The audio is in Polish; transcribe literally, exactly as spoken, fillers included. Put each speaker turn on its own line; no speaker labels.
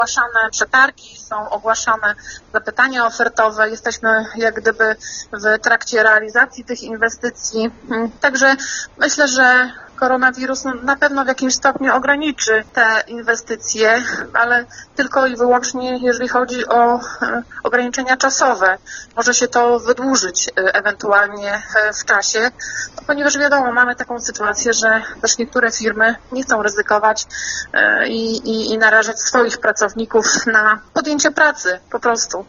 ogłaszane przetargi, są ogłaszane zapytania ofertowe, jesteśmy jak gdyby w trakcie realizacji tych inwestycji. Także myślę, że koronawirus na pewno w jakimś stopniu ograniczy te inwestycje, ale tylko i wyłącznie jeżeli chodzi o ograniczenia czasowe. Może się to wydłużyć ewentualnie w czasie, ponieważ wiadomo, mamy taką sytuację, że też niektóre firmy nie chcą ryzykować i, i, i narażać swoich pracowników na podjęcie pracy po prostu.